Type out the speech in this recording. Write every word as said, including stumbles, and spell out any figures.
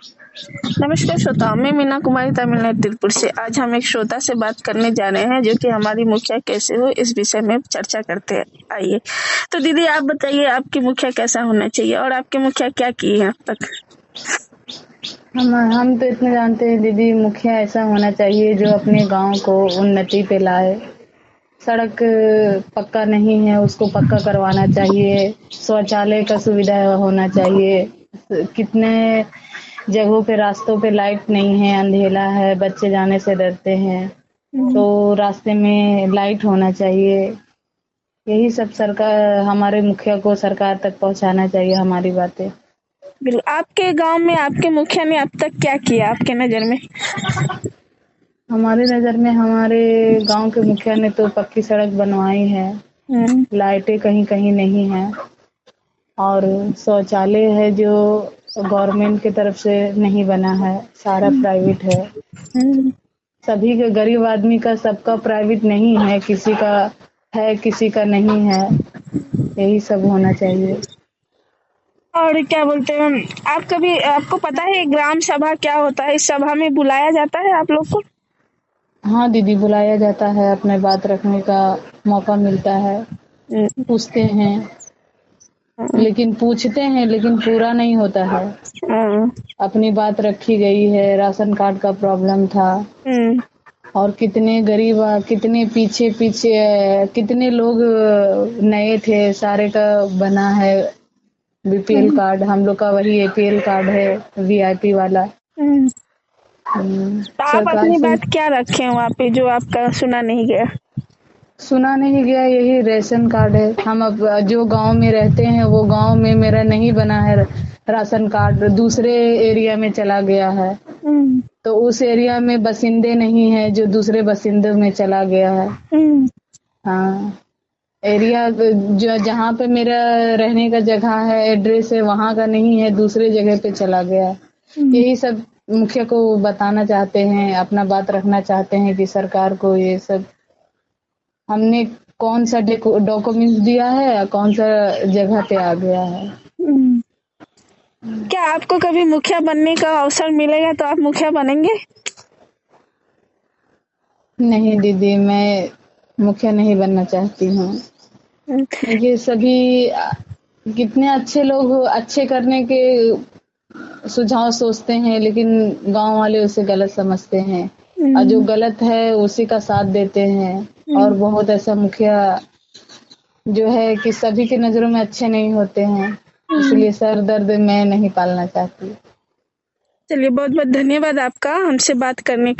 नमस्कार श्रोताओं, मैं मीना कुमारी तमिलनाडु तिरुपुर से। आज हम एक श्रोता से बात करने जा रहे हैं जो कि हमारी मुखिया कैसे हो इस विषय में चर्चा करते हैं। आइए, तो दीदी आप बताइए आपकी मुखिया कैसा होना चाहिए और आपके मुखिया क्या किए हैं अब तक? हम हम तो इतने जानते हैं दीदी, मुखिया ऐसा होना चाहिए जो अपने गांव को उन्नति पे लाए। सड़क पक्का नहीं है, उसको पक्का करवाना चाहिए। शौचालय का सुविधा होना चाहिए। कितने जगहों पे रास्तों पे लाइट नहीं है, अंधेला है, बच्चे जाने से डरते हैं, तो रास्ते में लाइट होना चाहिए। यही सब सरकार, हमारे मुखिया को सरकार तक पहुंचाना चाहिए हमारी बातें। बिल्कुल। आपके गांव में आपके मुखिया ने अब तक क्या किया आपके नजर में? हमारी नजर में हमारे गांव के मुखिया ने तो पक्की सड़क बनवाई है, लाइटें कहीं कहीं नहीं है, और शौचालय है जो गवर्नमेंट की तरफ से नहीं बना है, सारा प्राइवेट है। सभी के गरीब आदमी का सबका प्राइवेट नहीं है, किसी का है किसी का नहीं है। यही सब होना चाहिए। और क्या बोलते हैं, आप कभी आपको पता है ग्राम सभा क्या होता है? इस सभा में बुलाया जाता है आप लोग को? हाँ दीदी, बुलाया जाता है, अपने बात रखने का मौका मिलता है। पूछते हैं, लेकिन पूछते हैं लेकिन पूरा नहीं होता है। अपनी बात रखी गई है। राशन कार्ड का प्रॉब्लम था, और कितने गरीब, कितने पीछे पीछे कितने लोग नए थे, सारे का बना है बीपीएल कार्ड। हम लोग का वही एपीएल कार्ड है, वीआईपी वाला। तो आप अपनी बात क्या रखे वहाँ पे जो आपका सुना नहीं गया? सुना नहीं गया यही राशन कार्ड है। हम अब जो गांव में रहते हैं वो गांव में मेरा नहीं बना है राशन कार्ड, दूसरे एरिया में चला गया है, तो उस एरिया में बसिंदे नहीं है जो दूसरे बसिंदे में चला गया है। हाँ, एरिया जो जहाँ पे मेरा रहने का जगह है, एड्रेस है, वहाँ का नहीं है, दूसरे जगह पे चला गया। यही सब मुखिया को बताना चाहते हैं, अपना बात रखना चाहते हैं कि सरकार को ये सब हमने कौन सा डॉक्यूमेंट्स दिया है, कौन सा जगह पे आ गया है। क्या आपको कभी मुखिया बनने का अवसर मिलेगा तो आप मुखिया बनेंगे? नहीं दीदी, मैं मुखिया नहीं बनना चाहती हूँ। ये सभी कितने अच्छे लोग अच्छे करने के सुझाव सोचते हैं, लेकिन गांव वाले उसे गलत समझते हैं, और जो गलत है उसी का साथ देते हैं। और बहुत ऐसा मुखिया जो है कि सभी की नजरों में अच्छे नहीं होते हैं, इसलिए सर दर्द मैं नहीं पालना चाहती। चलिए, बहुत बहुत धन्यवाद आपका हमसे बात करने